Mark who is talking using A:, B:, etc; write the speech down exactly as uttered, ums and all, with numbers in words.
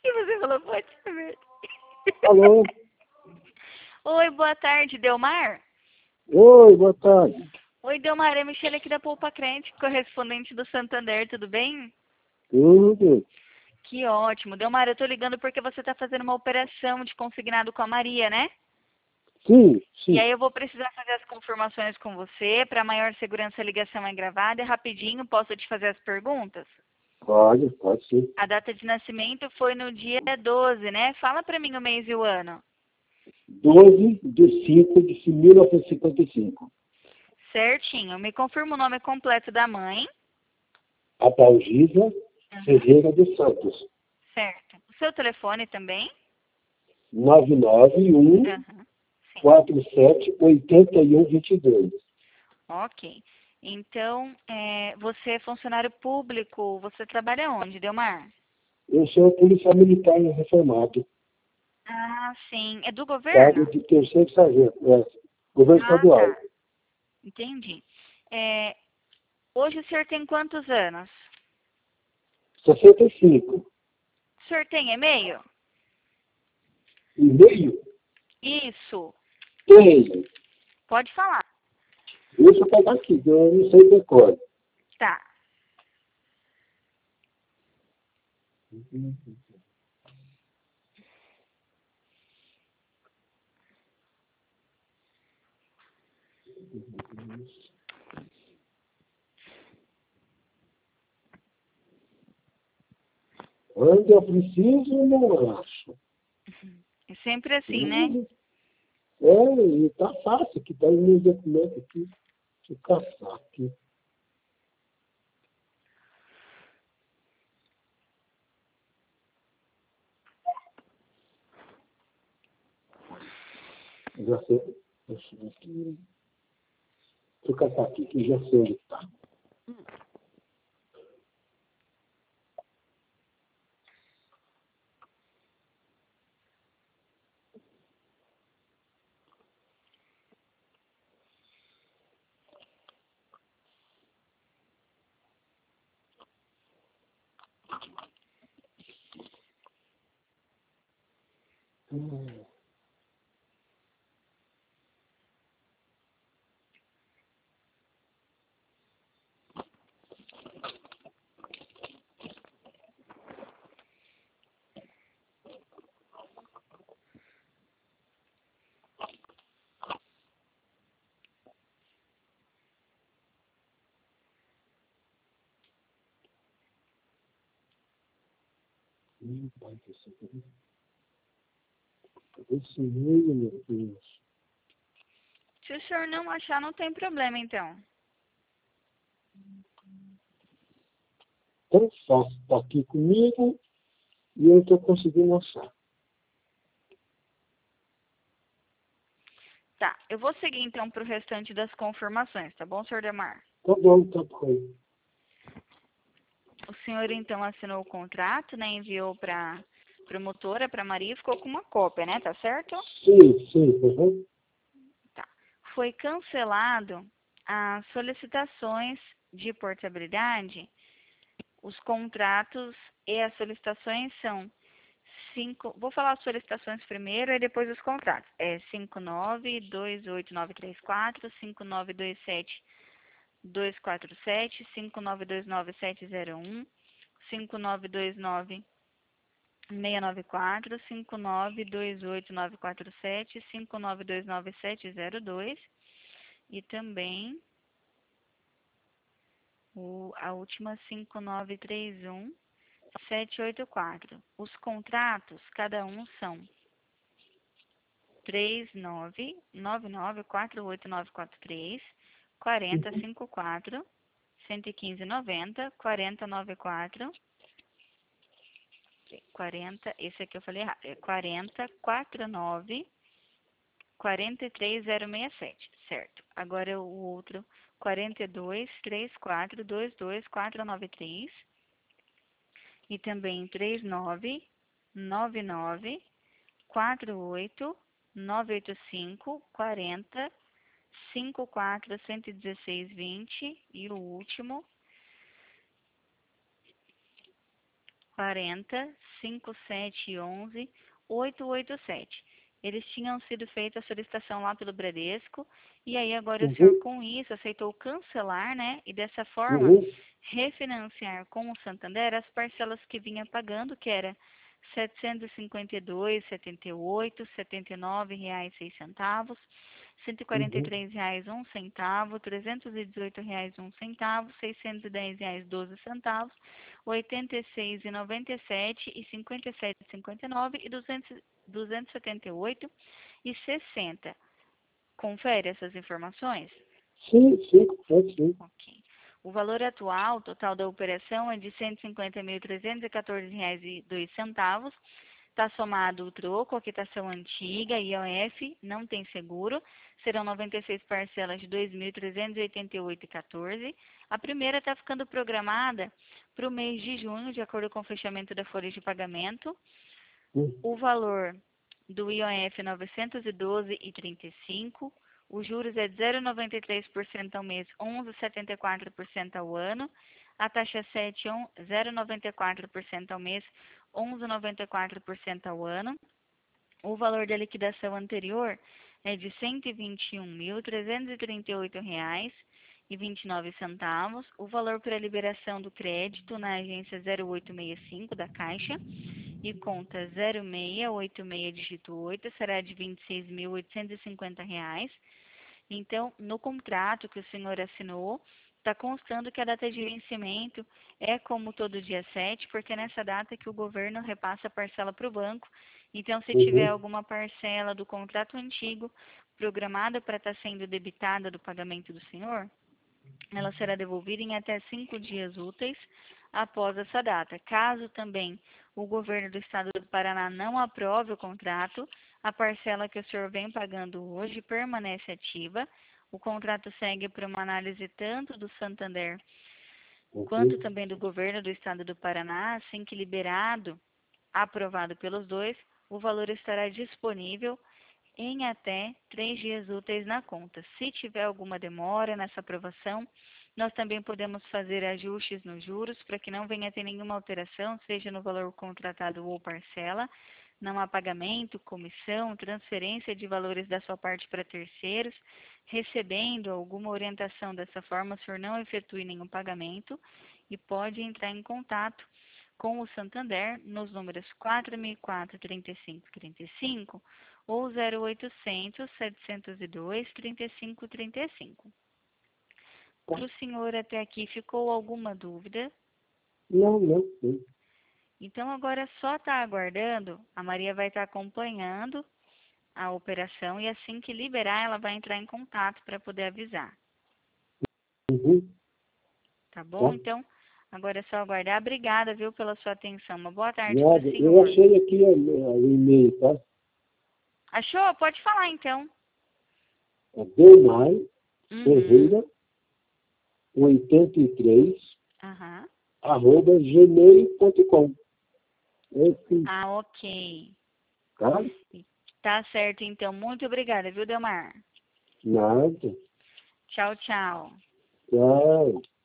A: E você falou, pode ser.
B: Alô?
A: Oi, boa tarde, Delmar?
B: Oi, boa tarde.
A: Oi, Delmar, é Michele aqui da Poupa Crente, correspondente do Santander, tudo bem?
B: Tudo?
A: Que ótimo. Delmar, eu tô ligando porque você tá fazendo uma operação de consignado com a Maria, né?
B: Sim,
A: E
B: sim.
A: aí eu vou precisar fazer as confirmações com você. Para maior segurança, a ligação é gravada. É rapidinho, posso te fazer as perguntas?
B: Pode, pode sim.
A: A data de nascimento foi no dia doze, né? Fala para mim o mês e o ano.
B: doze de cinco de mil novecentos e cinquenta e cinco.
A: Certinho. Me confirma o nome completo da mãe.
B: Adalgisa
A: Uhum.
B: Ferreira dos Santos.
A: Certo. O seu telefone também?
B: nove nove um
A: Uhum. Sim.
B: quatro sete oito um dois dois.
A: Ok. Então, é, você é funcionário público. Você trabalha onde, Delmar?
B: Eu sou policial militar reformado.
A: Ah, sim. É do
B: Cargo
A: governo?
B: de terceiro sargento. É, governo
A: Ah,
B: estadual.
A: tá. Entendi. É, hoje o senhor tem quantos anos?
B: sessenta e cinco.
A: O senhor tem e-mail?
B: E-mail?
A: Isso.
B: Tenho.
A: Pode falar.
B: Deixa eu pegar aqui, que eu não sei decor.
A: Tá.
B: Onde eu preciso, não acho.
A: É sempre assim, né?
B: É, e tá fácil, que tá no meu documento aqui. Deixa eu caçar aqui. Já sei. Deixa eu aqui. Deixa eu caçar aqui, que já sei onde tá. Hum. Hum, pai do céu. Cadê esse e-mail, meu Deus?
A: Se o senhor não achar, não tem problema, então.
B: Tão fácil, tá aqui comigo e eu não tô conseguindo achar.
A: Tá. Eu vou seguir, então, para o restante das confirmações, tá bom, senhor Demar?
B: Tá bom, tá bom.
A: O senhor, então, assinou o contrato, né? Enviou para a promotora, para Maria, e ficou com uma cópia, né? Tá certo?
B: Sim, sim, uhum.
A: Tá. Foi cancelado as solicitações de portabilidade. Os contratos e as solicitações são cinco. Vou falar as solicitações primeiro e depois os contratos. É cinco nove dois oito nove três quatro, cinco nove dois sete dois quatro sete, cinco nove dois nove sete zero um, cinco nove dois nove seis nove quatro, cinco nove dois oito nove quatro sete, cinco nove dois nove sete zero dois e também o, a última cinco nove três um sete oito quatro. Os contratos, cada um são três nove nove nove quatro oito nove quatro três, quarenta cinquenta e quatro, cento e quinze noventa, quarenta noventa e quatro, quarenta, esse aqui eu falei errado, é quarenta quarenta e nove, quarenta e três zero sessenta e sete, certo. Agora o outro, quarenta e dois trinta e quatro vinte e dois quatrocentos e noventa e três e também trinta e nove noventa e nove quarenta e oito nove oito cinco quarenta cinquenta e quatro cento e dezesseis vinte e o último quarenta, cinquenta e sete onze, oitocentos e oitenta e sete. Eles tinham sido feita a solicitação lá pelo Bradesco, e aí agora o senhor
B: Uhum.
A: com isso aceitou cancelar, né? E dessa forma
B: Uhum.
A: refinanciar com o Santander as parcelas que vinha pagando, que era setecentos e cinquenta e dois, setenta e oito, setenta e nove reais e seis centavos, cento e quarenta e
B: Uhum.
A: três reais um centavo, trezentos e dezoito reais um centavo, seiscentos e dez reais doze centavos, oitenta e seis reais e noventa e sete e cinquenta e sete e cinquenta e nove e duzentos, duzentos e setenta e oito e sessenta. Confere essas informações?
B: Sim, sim, pode sim.
A: Ok. O valor atual, total da operação, é de cento e cinquenta mil trezentos e quatorze reais e dois centavos. Está somado o troco, a quitação antiga, I O F, não tem seguro. Serão noventa e seis parcelas de dois mil trezentos e oitenta e oito reais e quatorze centavos. A primeira está ficando programada para o mês de junho, de acordo com o fechamento da folha de pagamento.
B: Uhum.
A: O valor do I O F é novecentos e doze reais e trinta e cinco centavos. Os juros é de zero vírgula noventa e três por cento ao mês, onze vírgula setenta e quatro por cento ao ano. A taxa sete é zero vírgula noventa e quatro por cento ao mês, onze vírgula noventa e quatro por cento ao ano. O valor da liquidação anterior é de cento e vinte e um mil trezentos e trinta e oito reais e vinte e nove centavos. O valor para a liberação do crédito na agência zero oito seis cinco da Caixa e conta zero seis oito seis dígito oito será de vinte e seis mil oitocentos e cinquenta reais. Então, no contrato que o senhor assinou, está constando que a data de vencimento é como todo dia sete, porque é nessa data que o governo repassa a parcela para o banco. Então, se tiver
B: Uhum.
A: alguma parcela do contrato antigo programada para estar sendo debitada do pagamento do senhor, ela será devolvida em até cinco dias úteis após essa data. Caso também o governo do estado do Paraná não aprove o contrato, a parcela que o senhor vem pagando hoje permanece ativa. O contrato segue para uma análise tanto do Santander quanto
B: Uhum.
A: também do governo do estado do Paraná. Assim que liberado, aprovado pelos dois, o valor estará disponível em até três dias úteis na conta. Se tiver alguma demora nessa aprovação, nós também podemos fazer ajustes nos juros para que não venha a ter nenhuma alteração, seja no valor contratado ou parcela. Não há pagamento, comissão, transferência de valores da sua parte para terceiros. Recebendo alguma orientação dessa forma, o senhor não efetue nenhum pagamento e pode entrar em contato com o Santander nos números quatro mil e quatro, trinta e cinco, trinta e cinco ou zero oitocentos, setecentos e dois, trinta e cinco, trinta e cinco. Para o senhor até aqui ficou alguma dúvida?
B: Não, não, não.
A: Então agora é só estar aguardando, a Maria vai estar acompanhando a operação e assim que liberar ela vai entrar em contato para poder avisar.
B: Uhum.
A: Tá
B: Tá?
A: bom? Então agora é só aguardar. Obrigada, viu, pela sua atenção. Uma boa tarde para o
B: Nada. Eu
A: senhor.
B: achei aqui o o e-mail, tá?
A: Achou? Pode falar então.
B: É Delmar
A: Uhum.
B: Ferreira, oitenta e três,
A: Aham.
B: arroba gmail ponto com. Esse,
A: Ah, ok.
B: tá?
A: Tá certo, então. Muito obrigada, viu, Delmar?
B: Nada.
A: Tchau, tchau.
B: Tchau.